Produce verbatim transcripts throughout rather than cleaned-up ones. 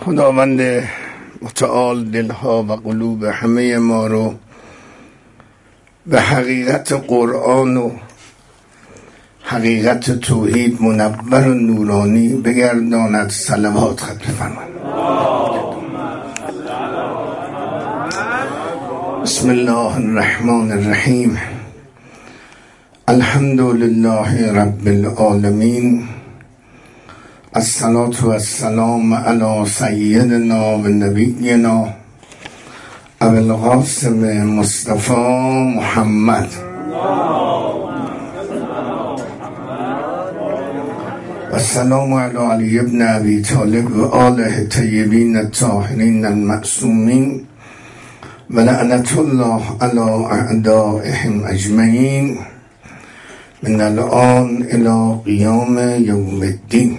خداوند متعال دلها و قلوب همه ما رو به حقیقت قرآن و حقیقت توحید منور و نورانی بگرداند. صلوات خط بفرمایید. بسم الله الرحمن الرحیم. الحمد لله رب العالمین. الصلاة و السلام علی سیدنا و نبینا ابو القاسم مصطفی محمد و السلام علی علی ابن ابی طالب و آله طیبین الطاهرین المعصومین و لعنت الله علی اعدائهم اجمعین من الان الی قیام یوم الدین.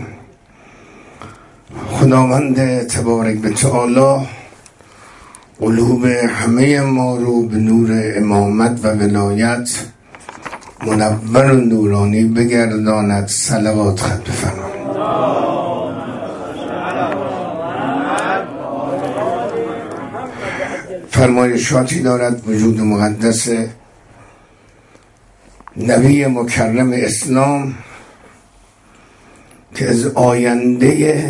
خداوند تبارک و تعالی قلوب همه ما رو به نور امامت و ولایت منور و نورانی بگرداند. صلوات خط بفرمایید. فرمایشاتی دارد وجود مقدس نبی مکرم اسلام که از آینده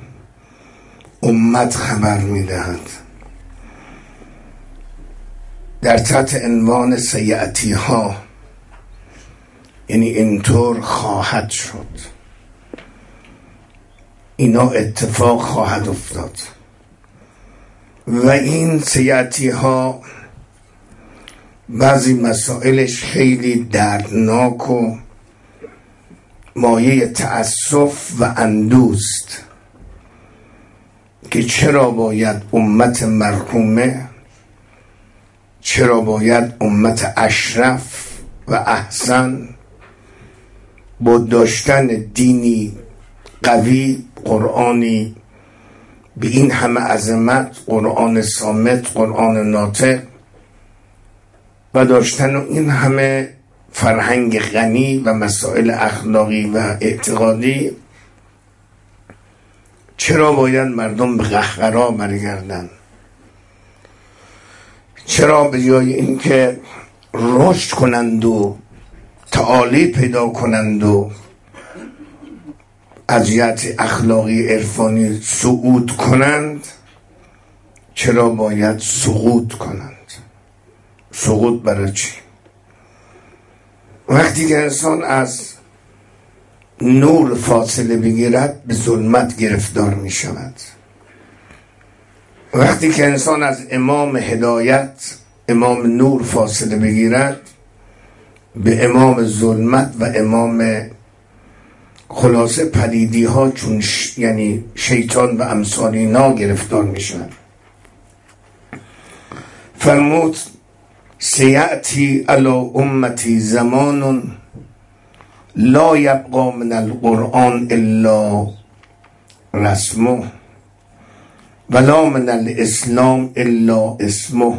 امت خبر می‌دهد در تحت عنوان سیأتی ها، یعنی اینطور خواهد شد، اینا اتفاق خواهد افتاد. و این سیأتی ها بعضی مسائلش خیلی دردناک و مایه تأسف و اندوست که چرا باید امت مرحومه، چرا باید امت اشرف و احسن با داشتن دینی قوی، قرآنی به این همه عظمت، قرآن صامت، قرآن ناطق و داشتن این همه فرهنگ غنی و مسائل اخلاقی و اعتقادی، چرا باید مردم به قهقرا برگردن؟ چرا به جای اینکه رشد کنند و تعالی پیدا کنند و از جهت اخلاقی عرفانی صعود کنند، چرا باید سقوط کنند؟ سقوط برای چی؟ وقتی که انسان از نور فاصله بگیرد به ظلمت گرفتار می شود. وقتی که انسان از امام هدایت، امام نور فاصله بگیرد به امام ظلمت و امام خلاصه پلیدی ها چون ش... یعنی شیطان و امثال اینا گرفتار می شود. فرمود سیأتی علی امتی زمان لا یبقى من القرآن الا رسمه ولا من الاسلام الا اسمه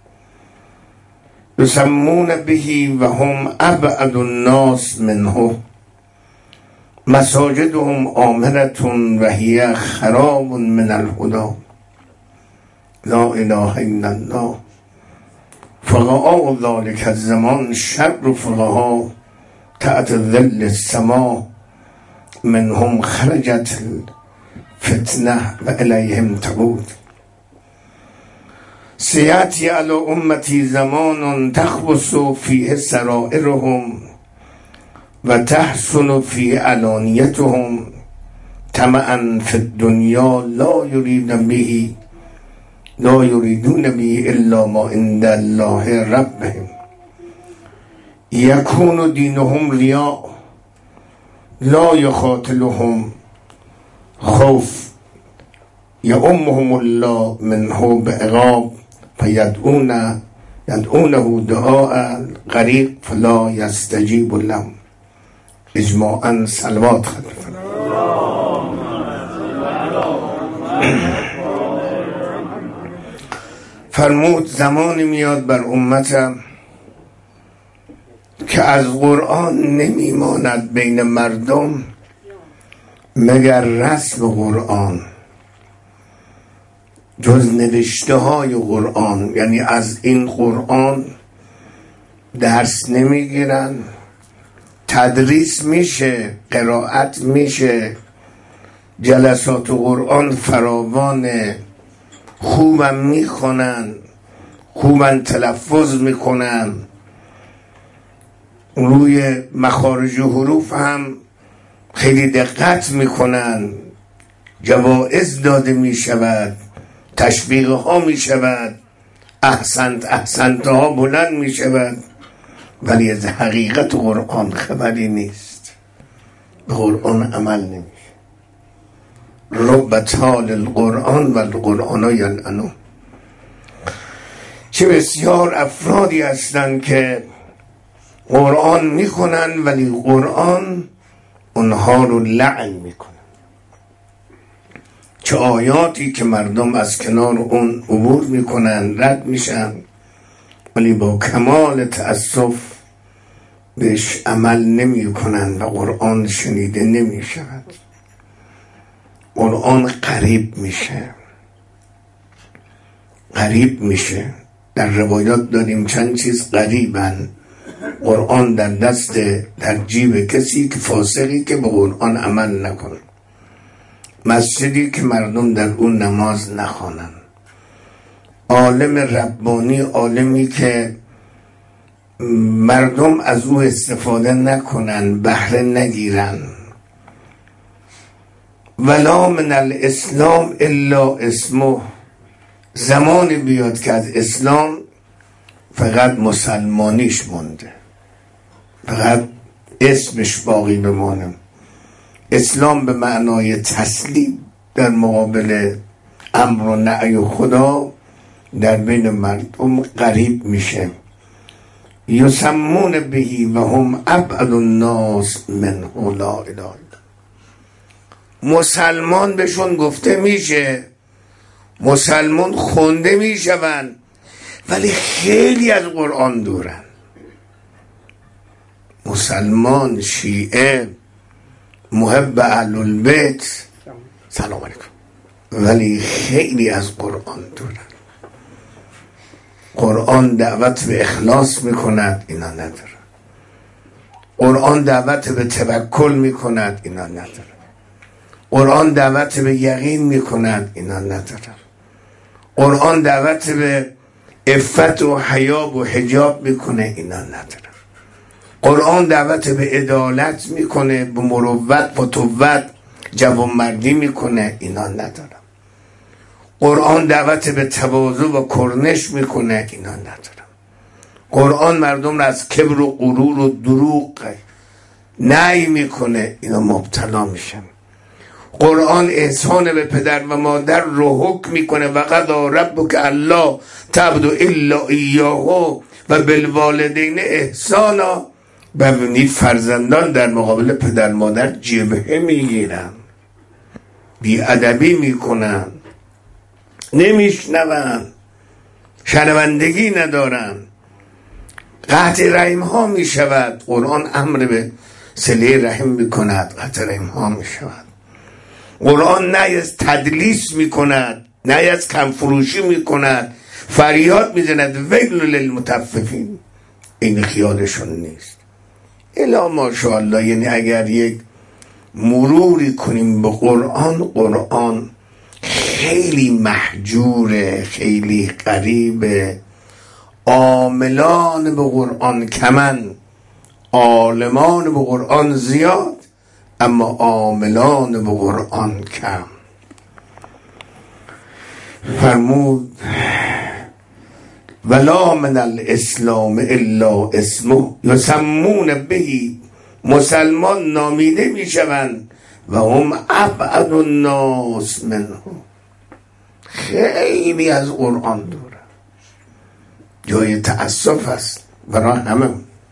یسمون به و هم ابعد الناس منه مساجدهم آمنة و هی خراب من الهدى لا اله الا الله فقهاء ذلك الزمان شر فقهاء تحت ظل السماء منهم خرجت الفتنه و الیهم تعود. سیأتی علی امتی زمان تخبث فیه سرائرهم و تحسن فیه علانیتهم طمعا فی الدنیا لا یرید به لا یریدون به الا ما عند الله ربهم یکون دینهم ریاء لا یخاطلهم خوف یأمهم الله منه بعقاب فیدعون یدعونه دعاء غریق فلا یستجیب لهم. اجماعا صلوات خلف فرمود زمانی میاد بر امتم که از قرآن نمیماند بین مردم مگر رسم قرآن جز نوشته های قرآن، یعنی از این قرآن درس نمیگیرن. تدریس میشه، قرائت میشه، جلسات قرآن فراوانه، خوبم میخونن، خوبم تلفظ میکنن، روی مخارج و حروف هم خیلی دقت میکنن، جوائز داده میشود، تشویق ها میشود، احسنت احسنت ها بلند میشود، ولی از حقیقت قرآن خبری نیست، به قرآن عمل نمیشه. رب تال القرآن و القرآن یلعنو. چه بسیار افرادی هستند که قرآن میکنن ولی قرآن اونها رو لعن میکنه. چه آیاتی که مردم از کنار اون عبور میکنن، رد میشن، ولی با کمال تأسف بهش عمل نمی کنن و قرآن شنیده نمی شود. قرآن غریب میشه، غریب میشه. در روایات داریم چند چیز غریبن. قرآن در دست، در جیب کسی که فاسقی که به قرآن عمل نکنه، مسجدی که مردم در اون نماز نخوانن، عالم ربانی، عالمی که مردم از او استفاده نکنن، بهره نگیرن. ولا من الاسلام الا اسمه. زمانی بیاد که از اسلام فقط مسلمانیش مونده، فقط اسمش باقی بمانه. اسلام به معنای تسلیم در مقابل امر و نهی خدا در بین مردم غریب میشه. یسمون بهی و هم ابعد الناس منه لا اله. مسلمان بهشون گفته میشه، مسلمان خونده میشون، ولی خیلی از قرآن دورن. مسلمان، شیعه، محب اهل البیت، سلام علیکم، ولی خیلی از قرآن دورن. قرآن دعوت به اخلاص میکند، اینا نداره. قرآن دعوت به توکل میکند، اینا نداره. قرآن دعوت به یقین میکند، اینا نداره. قرآن دعوت به عفت و حیا و حجاب میکنه، اینا نداره. قرآن دعوت به عدالت میکنه، به مروت و توت جوانمردی میکنه، اینا نداره. قرآن دعوت به تواضع و کرنش میکنه، اینا نداره. قرآن مردم را از کبر و غرور و دروغ نهی میکنه، اینا مبتلا میشن. قرآن احسان به پدر و مادر رو حکم میکنه، و قضا ربک الا تعبدوا الا ایاه و بالوالدین احسانا. ببینید فرزندان در مقابل پدر مادر جبهه میگیرن، بیادبی میکنن، نمیشنون، شنوندگی ندارن، قطع رحم ها میشود. قرآن امر به صله رحم میکند، قطع رحم ها میشود. قرآن نه از تدلیس میکند، نه از کمفروشی میکند، فریاد میزند ویل للمطففین. این خیالشون نیست. الا ماشاءالله. یعنی اگر یک مروری کنیم به قرآن، قرآن خیلی محجوره، خیلی قریبه. عاملان به قرآن کمن، عالمان به قرآن زیاد، اما عاملان به قرآن کم. فرمود ولا من الاسلام الا اسمه یسمون بهی. مسلمان نامیده میشوند و هم ابعد الناس منه. خیلی از قرآن دوره. جای تأسف است برای همه.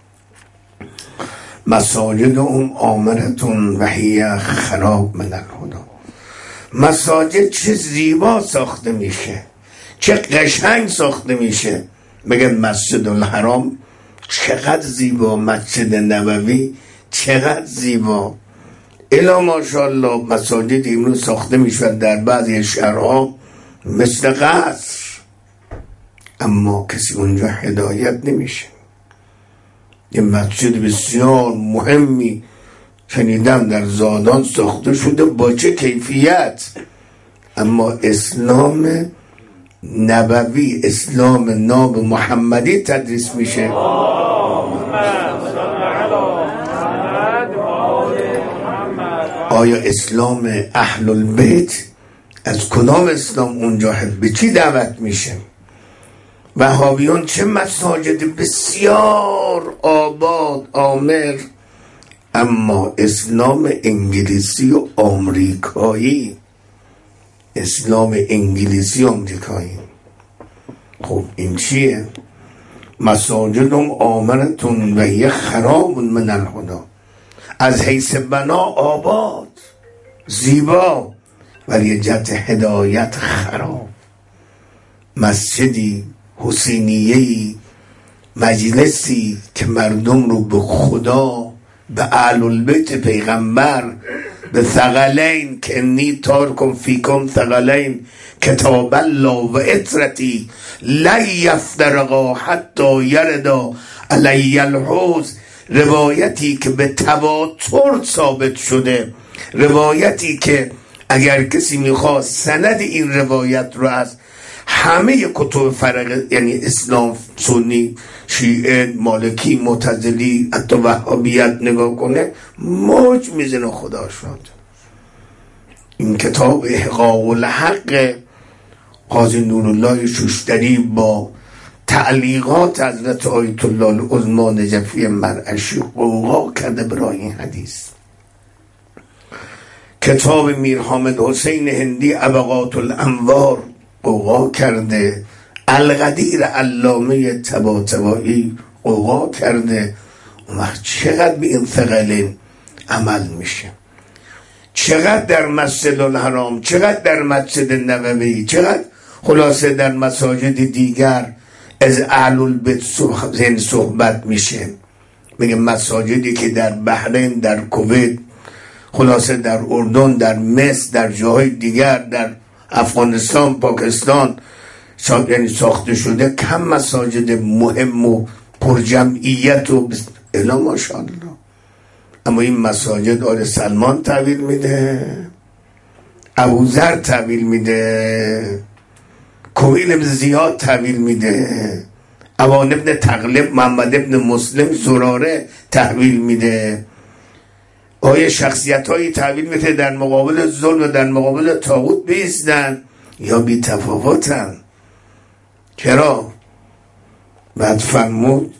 مساجد هم آمرتون و هی خراب من الهدا. مساجد چه زیبا ساخته میشه، چه قشنگ ساخته میشه. بگن مسجد الحرام چقدر زیبا، مسجد نبوی چقدر زیبا. الا ماشاءالله مساجد امروز ساخته میشود در بعضی شهرها مثل قصر، اما کسی اونجا هدایت نمیشه. یه مسجد بسیار مهمی شنیدم در زادان ساخته شده، با چه کیفیت، اما اسلام نبوی، اسلام ناب محمدی تدریس میشه. آیا اسلام اهل البیت از کدام اسلام اونجا به چی دعوت میشه؟ وهابیون چه مساجد بسیار آباد عامر، اما اسلام انگلیسی و آمریکایی، اسلام انگلیسی و آمریکایی. خب این چیه؟ مساجدهم آمنتون و هی خراب من الهدی، از حیث بنا آباد زیبا، ولی جهت هدایت خراب. مسجدی حسینیه‌ای، مجلسی که مردم رو به خدا، به اهل البیت پیغمبر، به ثقلین که انی تارکم فیکم ثقلین کتاب الله و اطرتی لن یفترقا حتی یردا علی الحوض، روایتی که به تواتر ثابت شده، روایتی که اگر کسی میخواست سند این روایت رو از همه کتب فرق، یعنی اسلام، سنی، شیعه، مالکی، معتزلی، حتی وهابیت نگاه کنه، موج میزنه خدا شد. این کتاب احقاق الحق قاضی نورالله شوشتری با تعلیقات حضرت آیت الله العظمی نجفی مرعشی قوقا کرده برای این حدیث. کتاب میر حامد حسین هندی ابقات الانوار قوقا کرده. القدیر علامه طباطبایی قوقا کرده. اون وقت چقدر به این ثقلین عمل میشه، چقدر در مسجد الحرام، چقدر در مسجد نبوی، چقدر خلاصه در مساجد دیگر از اهل البیت صحبت میشه. میگه مساجدی که در بحرین، در کویت، خلاصه در اردن، در مصر، در جاهای دیگر، در افغانستان، پاکستان یعنی ساخته شده، کم مساجد مهم و پرجمعیت و بس... الا ماشاءالله. اما این مساجد آل سلمان تحویل میده، ابوذر تحویل میده، کویل ابن زیاد تحویل میده، اوان ابن تغلب، محمد ابن مسلم زراره تحویل میده. آیا شخصیت هایی تحویل میده در مقابل ظلم و در مقابل طاغوت بیستن یا بی تفاوتن؟ چرا؟ بعد فرمود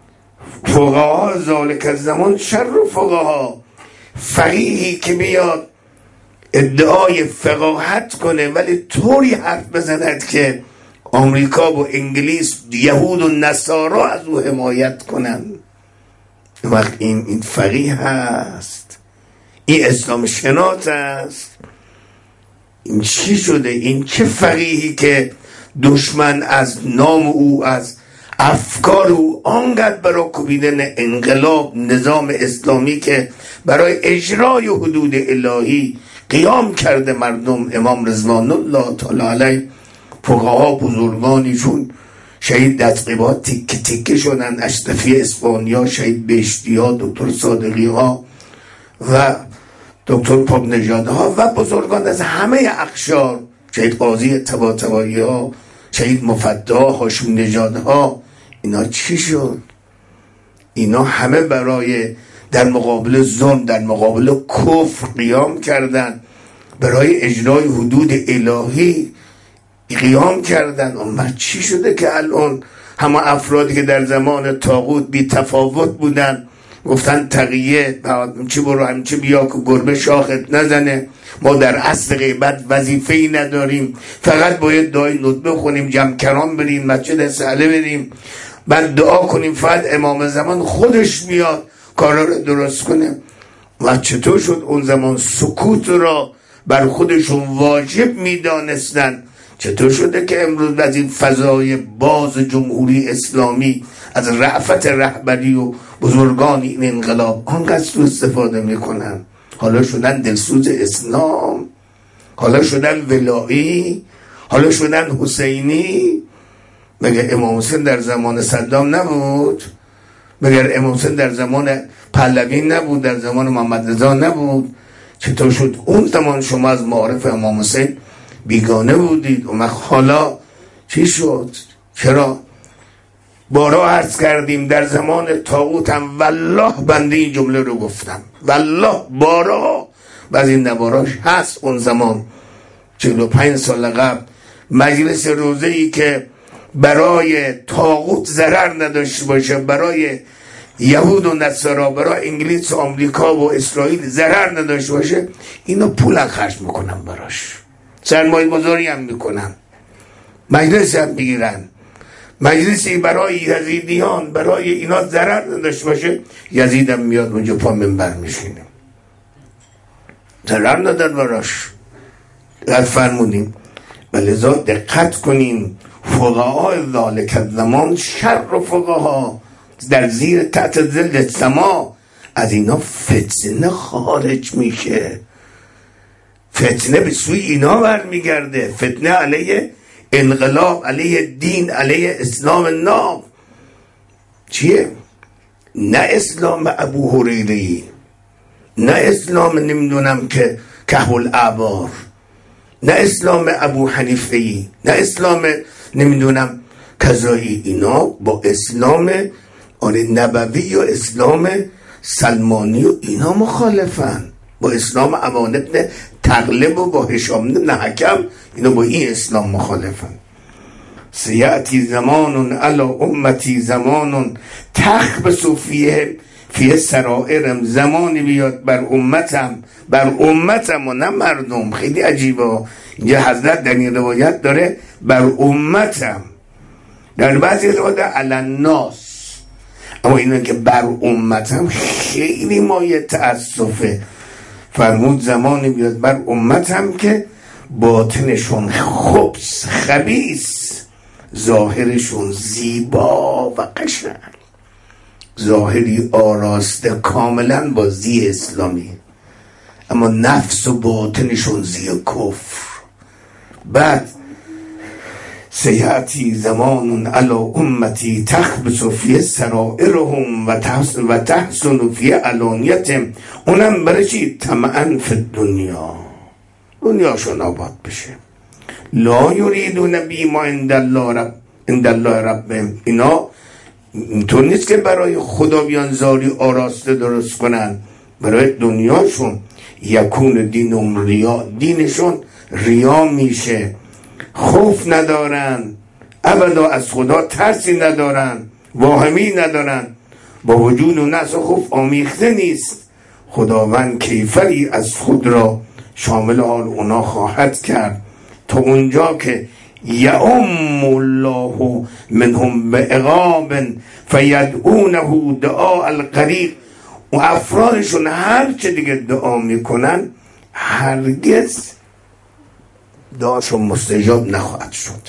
فقها ذالک الزمان شر فقها، فقیهی که بیاد ادعای فقاهت کنه ولی طوری حرف بزند که آمریکا و انگلیس، یهود و نصارا از او حمایت کنن، وقت این این فقیه هست، این اسلام شناس است. این چی شده؟ این چه فقیهی که دشمن از نام او، از افکار او آنقدر برای کوبیدن انقلاب نظام اسلامی که برای اجرای حدود الهی قیام کرده مردم، امام رضوان الله تعالی علیه، فقها بزرگانیشون شهید دستقیبا تیکه تیکه شدن، اشرفی اسپانیا شهید بهشتی ها، دکتر صادقی ها و دکتر پاک نژاد ها و بزرگان از همه اقشار، شهید قاضی طباطبایی ها، شهید مفدی ها، هاشم نژاد ها. اینا چی شد؟ اینا همه برای در مقابل ظلم، در مقابل کفر قیام کردن، برای اجرای حدود الهی قیام کردن. اما چی شده که الان همه افرادی که در زمان طاغوت بی تفاوت بودن گفتن تقیه چی برو همچه بیا که گربه شاخت نزنه، ما در اصل غیبت وظیفه‌ای نداریم، فقط باید دعای ندبه خونیم، جمع کرام بریم، مسجد سهله بریم، بعد دعا کنیم فقط امام زمان خودش بیاد کارا رو درست کنه. و چطور شد اون زمان سکوت را بر خودشون واجب میدانستن؟ چطور شده که امروز از این فضای باز جمهوری اسلامی، از رأفت رهبری و بزرگان این انقلاب آنقدر سوء استفاده میکنن؟ حالا شدن دلسوز اسلام، حالا شدن ولایی، حالا شدن حسینی. مگر امام حسین در زمان صدام نبود؟ مگر امام حسین در زمان پهلوی نبود؟ در زمان محمد رضا نبود؟ چطور شد اون زمان شما از معارف امام حسین بیگانه بودید؟ و حالا چی شد؟ چرا؟ بارا عرض کردیم در زمان طاغوتم والله بنده این جمله رو گفتم، والله بارا، و از این نواراش هست. اون زمان چهل و پنج سال قبل مجلس روزه‌ای که برای طاغوت ضرر نداشته باشه، برای یهود و نصارا، برای انگلیس و آمریکا و اسرائیل ضرر نداشته باشه، اینا پول خرج میکنن براش، سرمایه گذاری هم میکنن، مجلس هم میگیرن. مجلسی برای یزیدیان، برای اینا ضرر نداشته باشه، یزید هم میاد اونجا پا منبر میشینه، ضرر ندار براش. دقت فرمودیم. ولذا دقت کنیم فقهای ذالک الزمان شر و فقها در زیر تحت ظل سما، از اینا فتنه خارج میشه، فتنه به سوی اینا برمیگرده، فتنه علیه انقلاب، علیه دین، علیه اسلام ناب. چیه؟ نه اسلام ابو هریره، نه اسلام نمیدونم که کهف الاعبار، نه اسلام ابو حنیفه، نه اسلام نمیدونم کذایی. اینا با اسلام آره نبوی و اسلام سلمانی و اینا مخالفن، با اسلام امان ابن تغلب و با هشام بن حکم، اینا با این اسلام مخالفن. سیأتی زمان علی امتی زمان تخبث فیه فیه سرائرم، زمانی بیاد بر امتم، بر امتم و نه مردم. خیلی عجیبه، اینجا حضرت در این روایت داره بر امتم، در بعضی روایت علی الناس، اما اینا که بر امتم خیلی مایه تأسفه. فرمود زمانی بیاد بر امتم که باطنشون خبث خبیث، ظاهرشون زیبا و قشنگ، ظاهری آراسته کاملا با زی اسلامی، اما نفس و باطنشون زی کفر. بعد سیأتی زمان علی امتی تخبث فی سرائرهم و تحسن و تحسن فی علانیتهم، اونم برای چی؟ طمعا فی دنیا، دنیاشون آباد بشه. لا یریدون بی ما عند الله رب عند الله ربهم، اینا اینطور نیست که برای خدا بیان زاری آراسته درست کنن، برای دنیاشون. یکون دینم ریا، دینشون ریا میشه، خوف ندارن، ابدا از خدا ترسی ندارن، واهمی ندارن، با وجود و نفس و خوف آمیخته نیست. خداوند کیفری از خود را شامل حال اونا خواهد کرد تا اونجا که یعم الله منهم بعقاب فیدعونه دعاء الغریق، و افرادشون هر چه دیگه دعا میکنن هرگز دعاشون مستجاب نخواهد شد.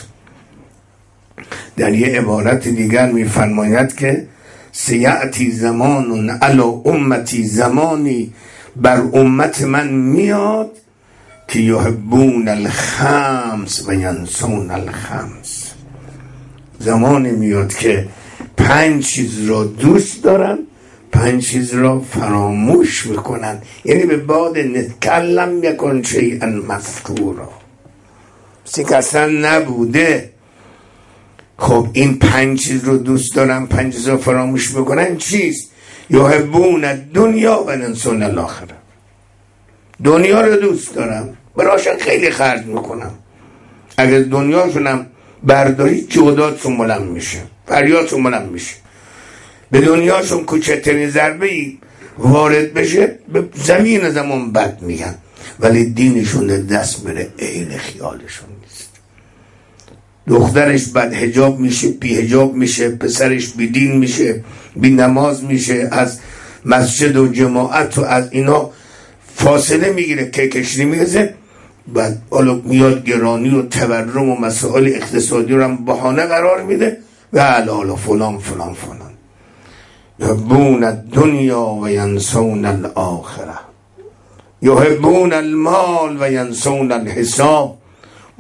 در یه عبارت دیگر میفرماید که سیأتی زمان علی امتی، زمانی بر امت من میاد که یحبون الخمس و ینسون الخمس، زمانی میاد که پنج چیز را دوست دارن، پنج چیز را فراموش میکنن. یعنی به بعد نتکلم یکن شیئا مذکورا، چیزی که اصلا نبوده. خب این پنج چیز رو دوست دارن، پنج چیز رو فراموش میکنن. چیست؟ یحبون الدنیا و ینسون الاخره، دنیا رو دوست دارم، براشون خیلی خرج میکنم. اگر دنیاشونم برداری جوداتشون بلند میشه، فریادشون بلند میشه. به دنیاشون کوچکترین ضربه ای وارد بشه به زمین زمان بد میگن، ولی دینشون دست بره عین خیالشون نیست. دخترش بد حجاب میشه، بی حجاب میشه، پسرش بی دین میشه، بی نماز میشه، از مسجد و جماعت و از اینا فاصله میگیره، که کشنی میگذه. بعد حالا میاد گرانی و تورم و مسائل اقتصادی رو هم بهانه قرار میده و حالا فلان فلان فلان. یحبون الدنیا و ینسون الاخره، یحبون المال و ینسون الحساب.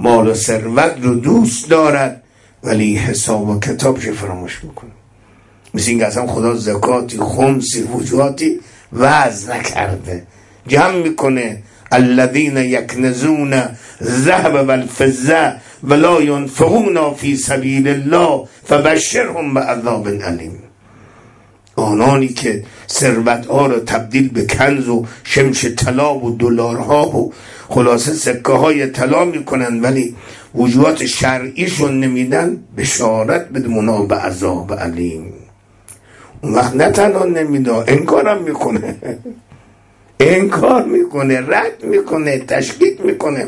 مال و ثروت رو دوست دارد ولی حساب و کتابش فراموش میکنه. مثل این که اصلا خدا زکاتی خمسی وجواتی وضع نکرده، جمع میکنه. الذین یکنزون الذهب والفضة ولا ينفقون فی سبیل الله فبشرهم بعذاب الیم. آنانی که ثروت‌ها رو تبدیل به کنز و شمش طلا و دلارها و خلاصه سکه های طلا میکنن ولی وجوهات شرعیشون نمیدن، بشارت بده اونا به عذاب علیم. اون وقت نه تنها نمیده، انکارم میکنه انکار میکنه، رد میکنه، تشکیک میکنه.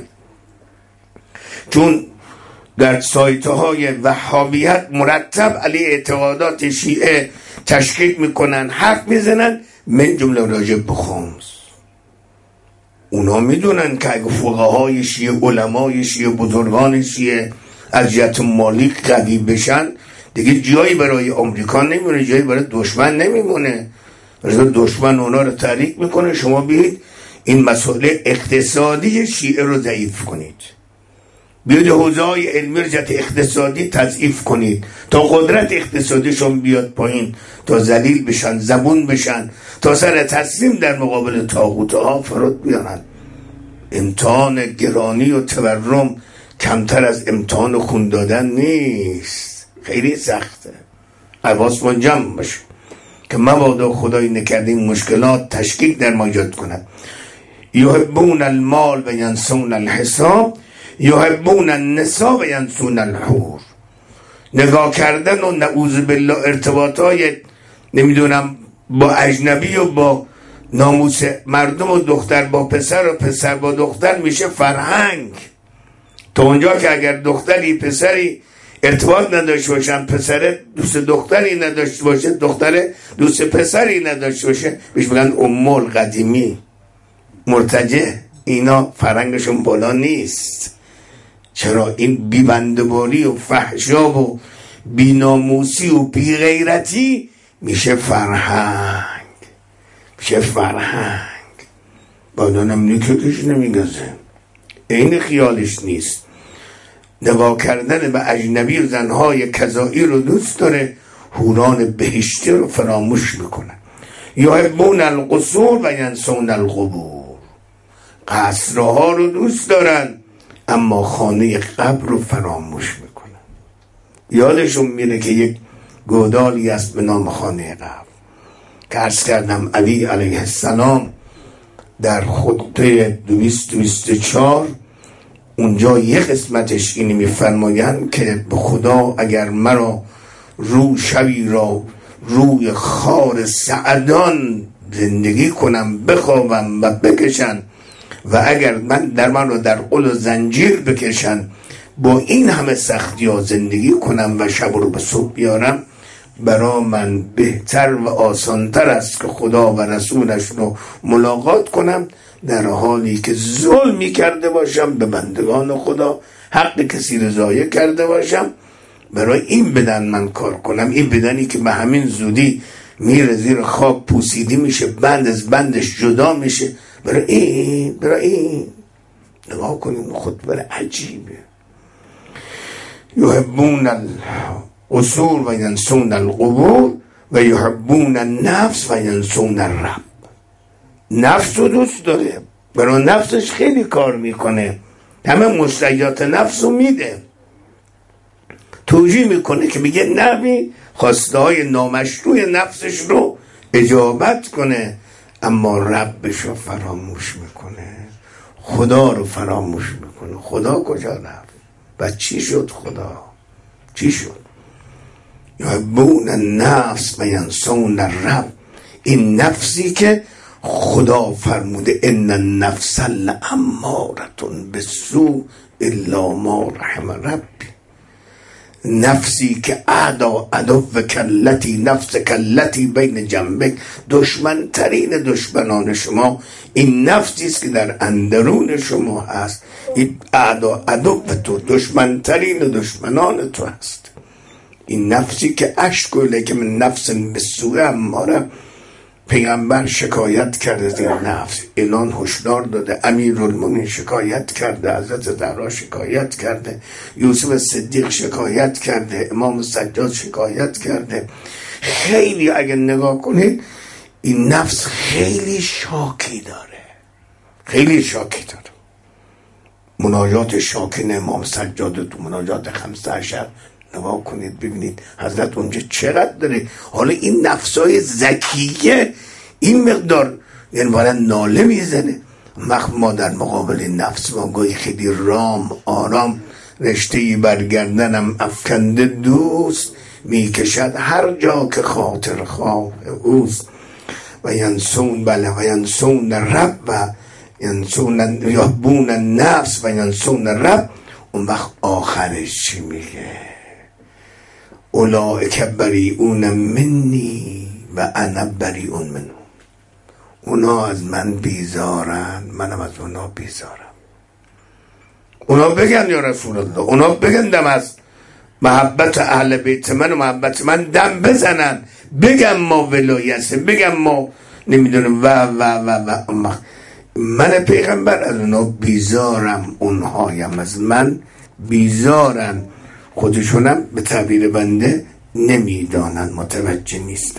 چون در سایت های وهابیت مرتب علی اعتقادات شیعه تشکیک میکنن، حرف میزنن، من جمله راجع به خمس. اونا میدونن که اگه فقهای شیعه، علمای شیعه، بزرگان شیعه از جهت مالی قوی بشن دیگه جایی برای آمریکا نمیمونه، جایی برای دشمن نمیمونه. دشمن اونا رو تحریک میکنه. شما بیایید این مسئله اقتصادی شیعه رو ضعیف کنید، بیاید حوزه های علمی رو جهت اقتصادی تضعیف کنید تا قدرت اقتصادیشون بیاد پایین، تا ذلیل بشن، زبون بشن، تا سر تسلیم در مقابل طاغوت ها فرود بیانن. امتحان گرانی و تورم کمتر از امتحان خون دادن نیست، خیلی سخته. حواسمون جمع باشه که مبادا خدای نکرده این مشکلات تشکیک در ما ایجاد کند. یحبون المال و ینسون الحساب، یحبون النساء و ینسون الحور. نگاه کردن و نعوذ بالله ارتباطای نمیدونم با اجنبی و با ناموس مردم و دختر با پسر و پسر با دختر میشه فرهنگ. تا اونجا که اگر دختری پسری ارتباط نداشته باشن، پسر دوست دختری نداشته باشه، دختر دوست پسری نداشته باشه، بهش میگن ام القدیمی، مرتجع. اینا فرهنگشون بالا نیست. چرا؟ این بیبندباری و فحشا و بیناموسی و بیغیرتی میشه فرهنگ، میشه فرهنگ. بالا نمیدونی که کش نمیگذه، این خیالش نیست. نگاه کردن به اجنبی و زنهای کذایی رو دوست داره، هوران بهشتی رو فراموش میکنن. یحبون القصور و ینسون القبور. قصرها رو دوست دارن اما خانه قبر رو فراموش میکنن. یادشون میره که یک گودالی است به نام خانه قبر که عرض کردم علی علیه السلام در خطبه دویست دویست و چهار اونجا یک قسمتش اینی میفرمایند که به خدا اگر مرا رو شبی را روی خار سعدان زندگی کنم، بخوابم و بکشن، و اگر من در من رو در قل و زنجیر بکشن، با این همه سختی ها زندگی کنم و شب رو به صبح بیارم، برا من بهتر و آسانتر است که خدا و رسولش رو ملاقات کنم در حالی که ظلمی کرده باشم به بندگان خدا، حق کسی رو ضایع کرده باشم. برای این بدن من کار کنم، این بدنی که به همین زودی میره زیر خاک پوسیدی میشه، بند از بندش جدا میشه. برای این برای این نگاه کنیم خطبه عجیبه. یحبون القصور و ینسون القبور و یحبون النفس و ینسون الرب. نفس رو دوست داره، برای نفسش خیلی کار میکنه، همه مشتهیات نفس رو میده، توجیه میکنه که میگه نبی خواسته های نامشروع نفسش رو اجابت کنه، اما ربش رو فراموش میکنه، خدا رو فراموش میکنه. خدا کجا رفت و چی شد؟ خدا چی شد؟ یحبون النفس و ینسون الرب. این نفسی که خدا فرموده ان النفس لاماره بالسوء الا ما رحم ربی. نفسی که اعدا عدو کلتی نفس کلتی بین جنبک، دشمن ترین دشمنان شما این نفسی است که در اندرون شما هست. این اعدا عدو تو، دشمن ترین دشمنان تو هست. این نفسی که اشکوله که من نفس بسوء اماره، پیغمبر شکایت کرده از این نفس، اعلان هشدار داده، امیرالمومنین شکایت کرده، حضرت زهرا شکایت کرده، یوسف صدیق شکایت کرده، امام سجاد شکایت کرده. خیلی اگه نگاه کنید این نفس خیلی شاکی داره، خیلی شاکی داره. مناجات شاکین امام سجاد تو مناجات خمسه عشر نگاه کنید ببینید حضرت اونجا چقدر داره. حالا این نفسای ذکیه این مقدار یعنی باید ناله میزنه. ما در مقابل نفس ما گاهی خیلی رام آرام رشتهی برگردنم افکنده دوست میکشد هر جا که خاطر خواه اوست و ینسون بله و ینسون رب و ینسون یحبون نفس و ینسون رب. اون وقت آخرش چی میگه؟ اولئک بریئون منی و انا بریء منهم. اونا از من بیزارن منم از اونا بیزارم. اونا بگن یا رسول الله، اونا بگن دم از محبت اهل بیت من و محبت من دم بزنن، بگم ما ولایت، بگم ما نمیدونم و و و و من پیغمبر از اونا بیزارم، اونهایم از من بیزارن. خودشونم به تعبیر بنده نمیدانن، متوجه نیستم.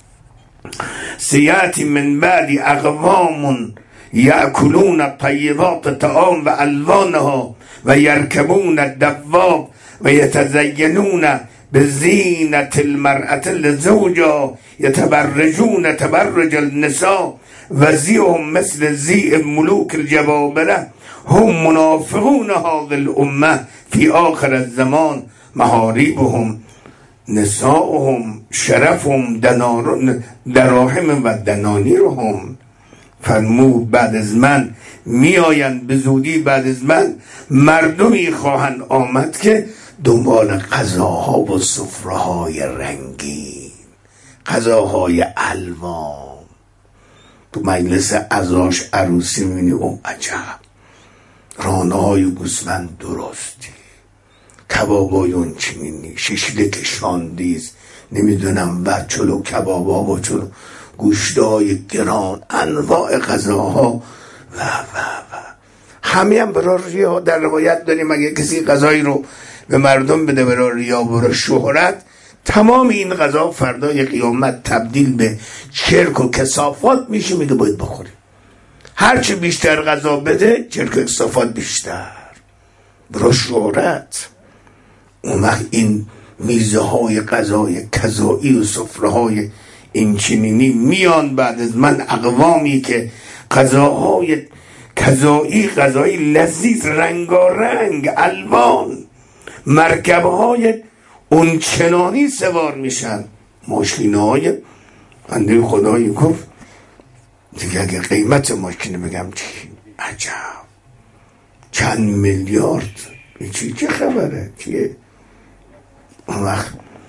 سیاتی من بعدی اقوام یأکلون الطیبات طعام و الوانها و یرکبون الدواب و یتزینون بزینة المرأة لزوجها یتبرجون تبرج النساء وزیهم مثل زی ملوک الجبابره هم منافقون هذه الامه فی آخر الزمان محاریبهم نساؤهم شرفهم دراهم و دنانیرهم. فرمود بعد از من میآیند به زودی، بعد از من مردمی خواهند آمد که دنبال غذاها و سفره‌های رنگین، غذاهای الوان. تو مجلس عزاش عروسی میبینی او عجب رانه های گوسفند درستی، کبابای اون چینی، شیشلیک شاندیز، نمیدونم بچلو کبابا و چلو گوشتای گران، انواع غذاها و و و همه هم برای ریا. در روایت داریم اگه کسی غذایی رو به مردم بده برای ریا برای شهرت، تمام این غذا فردای قیامت تبدیل به چرک و کثافات میشه، میگه باید بخوریم. هرچی بیشتر غذا بده چرک و کثافات بیشتر برای شهرت. اون وقت این میزه های غذای کذایی و سفره های این چنینی میان بعد از من اقوامی که غذاهای کذایی، غذای لذیذ رنگارنگ الوان، مرکبهای اون چنانی سوار میشن، ماشینهای بنده خدایی گفت دیگه اگه قیمت ماشین بگم چی عجب چند میلیارد، چی چه خبره چیه؟ اون وقت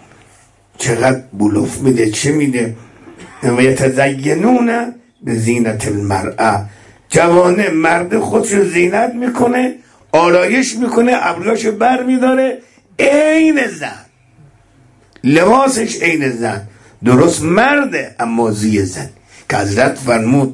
چقدر بلوف میده چه میده؟ و یتزینون به زینت المرأه، جوانه مرد خودشو زینت میکنه، آرایش میکنه، ابروهاشو بر میداره، عین زن، لباسش عین زن، درست مرده اما زی زن. که حضرت فرمود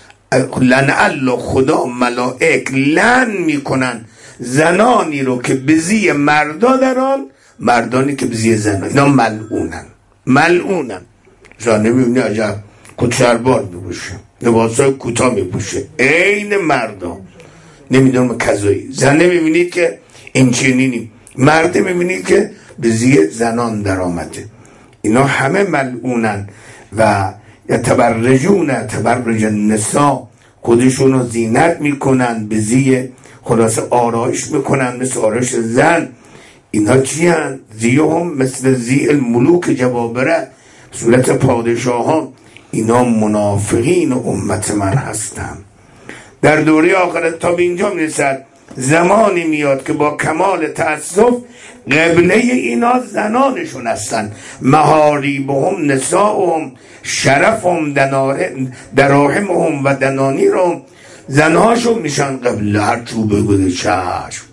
لعن خدا ملائک لعن میکنن زنانی رو که به زی مردا دران، مردانی که به زی زنان، اینا ملعونن ملعونن. زنه میبینی عجب کچربار میبوشه، لباسای کوتاه میبوشه عین مردا، نمیدونم کذایی. زنه میبینید که این چنینی، مرده میبینید که به زی زنان در آمده. اینا همه ملعونن. و یتبرجون تبرج النساء، خودشونو زینت میکنن به زی، خلاصه آرایش میکنن مثل آرایش زن. اینا چی هن؟ زیهم مثل زی الملوک جبابره، صورت پادشاهان. اینا منافقین امت من هستن. در دوره آخرت تا به اینجا میرسد زمانی میاد که با کمال تأسف قبله اینا زنانشون هستن. محاریبهم نساؤهم شرفهم دراهمهم و دنانیرهم، زنهاشون میشن قبله. هر چوبه بوده چشم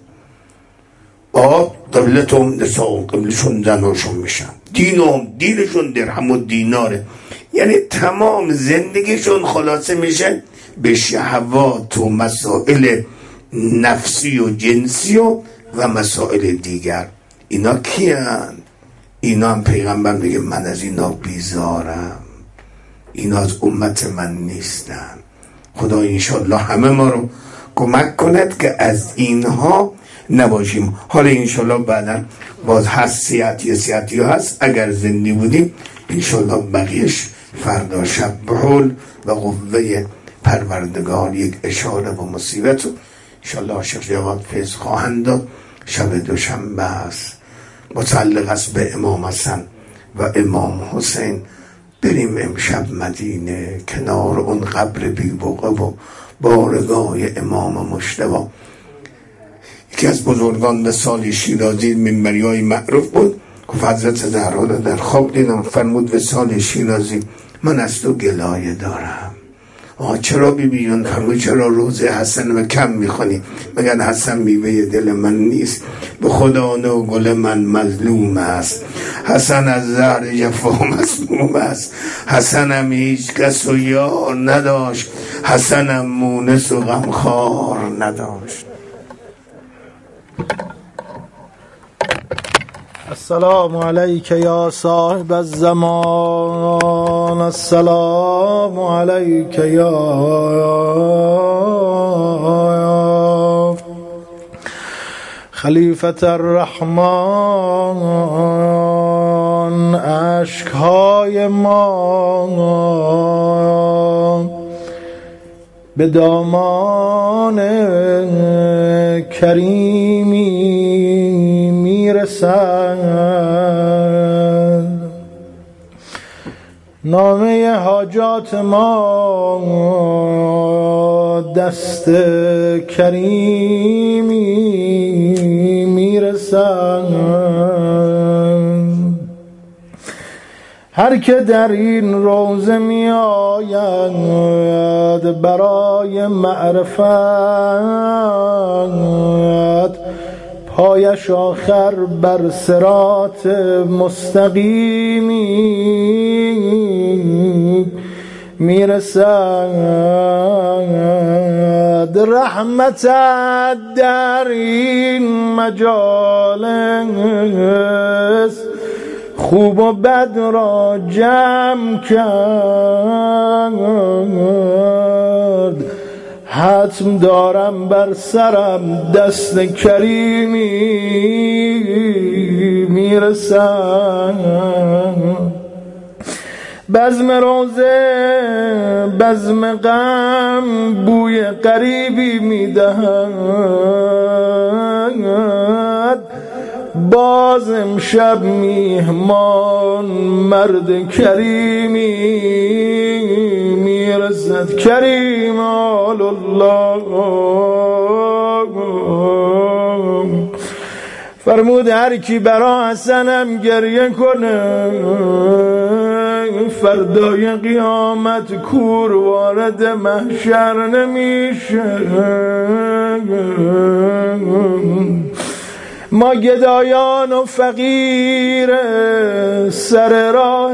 آب قبلتهم نساؤهم، قبلشون زنهاشون میشن. دینهم دینشون درهم و دیناره. یعنی تمام زندگیشون خلاصه میشه به شهوات و مسائل نفسی و جنسی و و مسائل دیگر. اینا کیان؟ اینا هم پیغمبر میگه من از اینا بیزارم، اینا از امت من نیستن. خدا انشالله همه ما رو کمک کند که از اینها نباشیم. حالا انشالله بعدا باز هست سیاحتی سیاحتی هست، اگر زنده بودیم انشالله بقیش فردا شب بحول و قوه پروردگار یک اشاره و مصیبت رو انشالله شیخ جواد فیض خواهند داد. شب دوشنبه است، متعلق است به امام حسن و امام حسین. بریم امشب مدینه کنار اون قبر بی بقعه و بارگاه امام مجتبی. یکی از بزرگان وصال شیرازی منبری های معروف بود، گفت حضرت زهرا را در خواب دیدم، فرمود وصال شیرازی من از تو گلایه دارم. آه چرا بیبی جون؟ فرمود چرا روز حسن و کم میخونی؟ مگر حسن میوه دل من نیست؟ به خدا نو گل من مظلوم است، حسن از زهر جفا مسموم است. حسنم هیچ کس و یار نداشت، حسنم مونس و غمخوار نداشت. السلام علیک یا صاحب الزمان، السلام علیک یا خلیفة الرحمن. اشکهای ما به دامان کریمی میرسد، نامه حاجات ما دست کریمی میرسد. هر که در این روزه می آید برای معرفت، پایش آخر بر صراط مستقیمی میرسد. رحمتت در این مجالس خوب و بد را جمع کرد. حتم دارم بر سرم دست کریمی میرسد. بزم روزه بزم غم بوی غریبی میدهد. باز امشب میهمان مرد کریمی میرسد. کریم آل الله فرمود هر کی برا حسنم گریه کنه فردای قیامت کور وارد محشر نمیشه. ما گدایان و فقیر سر راه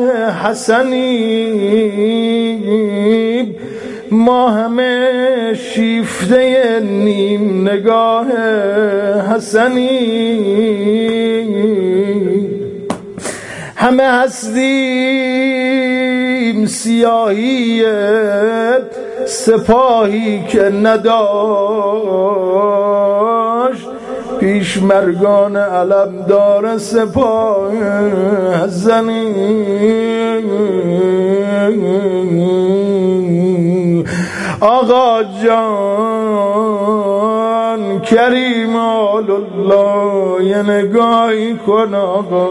حسنیم، ما همه شیفته نیم نگاه حسنیم. همه هستیم سیاهی سپاهی که نداشت، پیش مرگان علمدار سپاه حسنی. آقا جان کریم آل الله یه نگاهی کن آقا.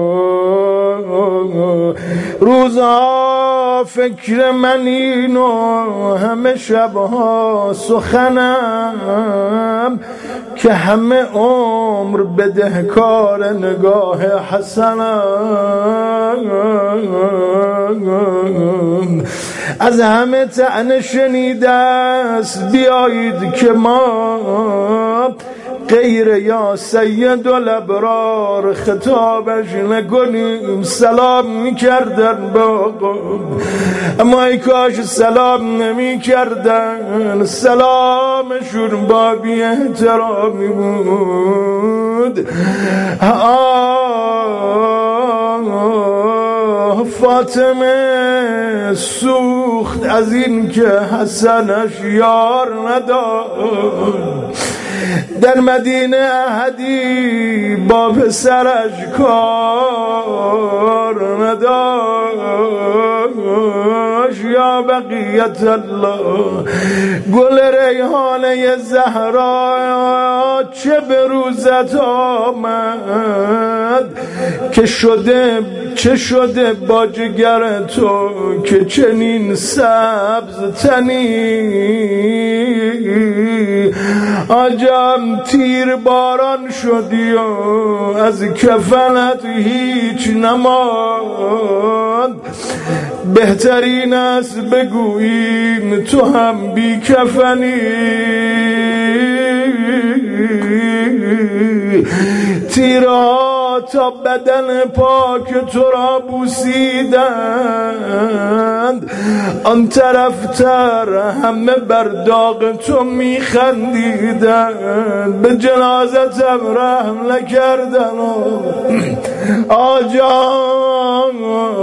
روزها فکر من اینو همه شبها سخنم که همه عمر بدهکار نگاه حسنم. از همه طعنه شنیده است بیایید که ما غیر یا سید الابرار خطابش نکنیم. سلام میکردن به آقا، اما ای کاش سلام نمی کردن، سلامشون با بی احترامی بود. آه فاطمه سوخت از این که حسنش یار نداد، در مدینه احدی با پسرش کار نداشت. یا بقیت الله، گل ریحانه زهرا چه به روزت آمد که شده چه شده با جگر تو که چنین سبز تنی. آجام تیر باران شدی و از کفنت هیچ نماند، بهترین است بگوییم تو هم بی کفنی. تیرها تا بدن پاک تو را بوسیدند، آن طرفتر همه بر داغ تو میخندیدند، به جنازتم رحم نکردن. آجان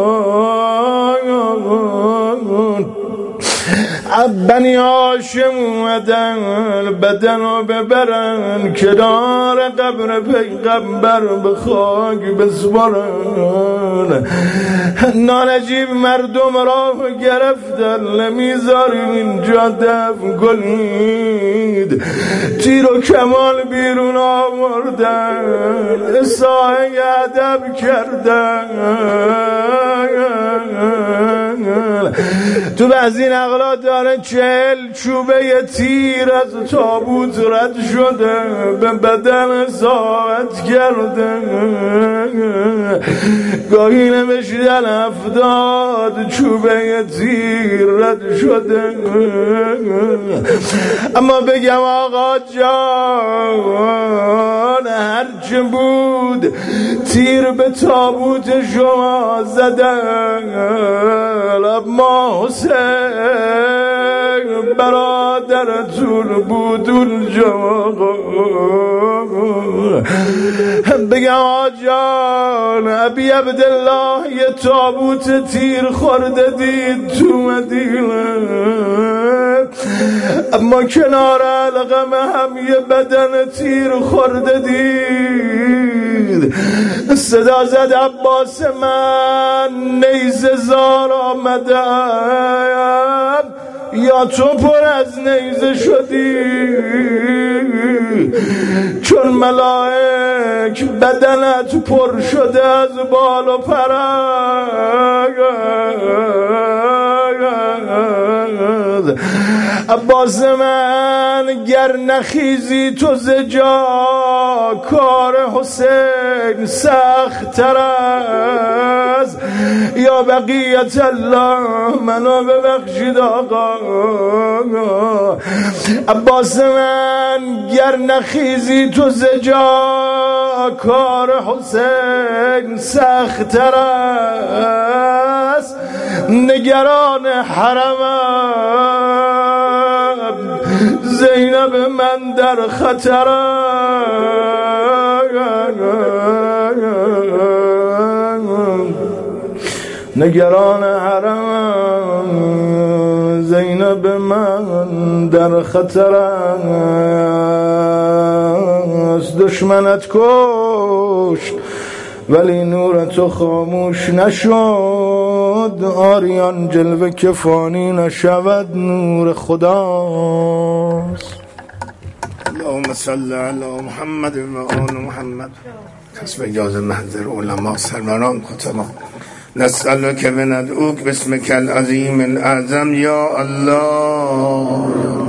بنی هاشم اومدن بدن رو ببرن کنار قبر پیغمبر به خاک بسپارن. نانجیب مردم را گرفتن، نمیذاریم اینجا دفن کنید. تیر و کمان بیرون آوردن، اساءه ادب کردن. تو بعضی نقلا داره چهل چوبه تیر از تابوت رد شده، به بدن اصابت کرده. گاهی نوشتن هفتاد چوبه تیر رد شده. اما بگم آقا جان هرچه بود تیر به تابوت شما زدن، اما حسین برادرتون بود اونجا. بگم آجان ابی عبدالله یه تابوت تیر خورده دید تو مدینه، اما کنار علقم هم یه بدن تیر خورده دید. صدا زد عباس من نیزه زار آمدم، یا تو پر از نیزه شدی؟ چون ملائک بدنت پر شده از بال و پرک. عباس من گر نخیزی تو زجا، کار حسین سخت تر است. یا بقیت الله منو ببخشید آقا. عباس من گر نخیزی تو زجا، کار حسین سخت تر است. نگران حرمم زینب من در خطر نگران حرم زینب من در خطر است. دشمنت کشت ولی نور تو خاموش نشد، آریان جلوه که فانی نشود نور خداست. اللهم صل علی محمد و آل محمد. کسب اجازه محضر علما سروران خطبا نسألک و ندعوک باسمک العظیم الاعظم یا الله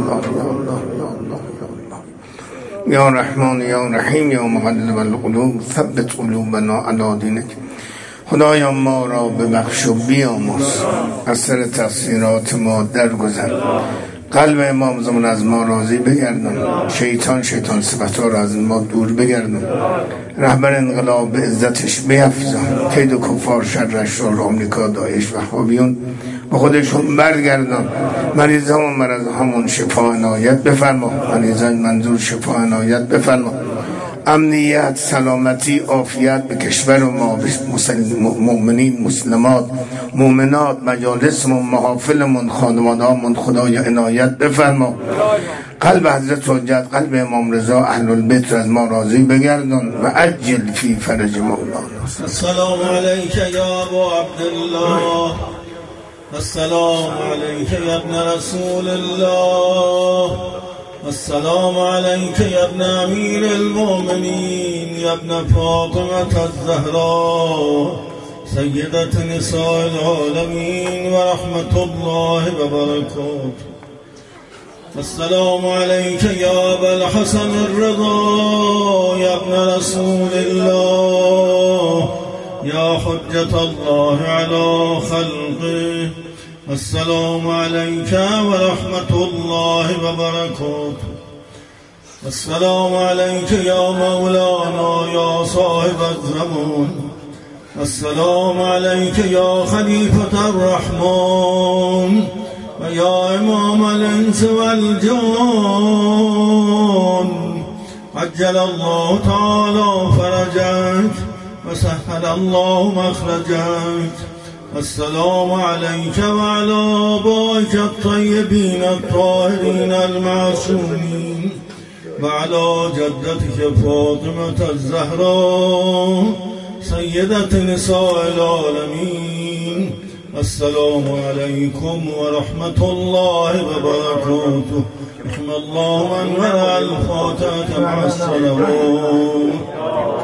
یا رحمان یا رحیم یا مقلب القلوب ثبت قلوبنا علی دینک. خدایا ما را ببخش و بیامرز، از سر تقصیرات ما درگذر، قلب امام زمان از ما راضی بگردن، شیطان شیطان صفتها را از ما دور بگردن، رهبر انقلاب به عزتش بیفزن، کید کفار شرش را آمریکا داعش وهابیون با خودشون برگردن، مریضان و مرض همون شفا عنایت بفرما، مریضان منظور شفا عنایت بفرما، امنیت، سلامتی، عافیت به کشور ما، به مؤمنین، مسلمات، مؤمنات، مجالسمون، محافلمون، خانوادهامون خدای عنایت بفرما. قلب حضرت حجت، قلب امام رضا اهل البیت از ما راضی بگردان و عجل فی فرج مولانا. السلام علیک یا ابو عبدالله، السلام علیک یا ابن رسول الله، السلام عليك يا ابن أمير المؤمنين، يا ابن فاطمة الزهراء سيدة نساء العالمين ورحمة الله وبركاته. السلام عليك يا أبا الحسن الرضا، يا ابن رسول الله، يا حجة الله على خلقه. السلام عليك ورحمة الله وبركاته. السلام عليك يا مولانا يا صاحب الزمان. السلام عليك يا خليفة الرحمن ويا إمام الإنس والجان، عجل الله تعالى فرجك وسهل الله مخرجك. السلام عليك وعلى آبائك الطيبين الطاهرين المعصومين وعلى جدتك فاطمة الزهراء سيدة نساء العالمين. السلام عليكم ورحمة الله وبركاته. رحم الله من قرأ الفاتحة مع الصلوات.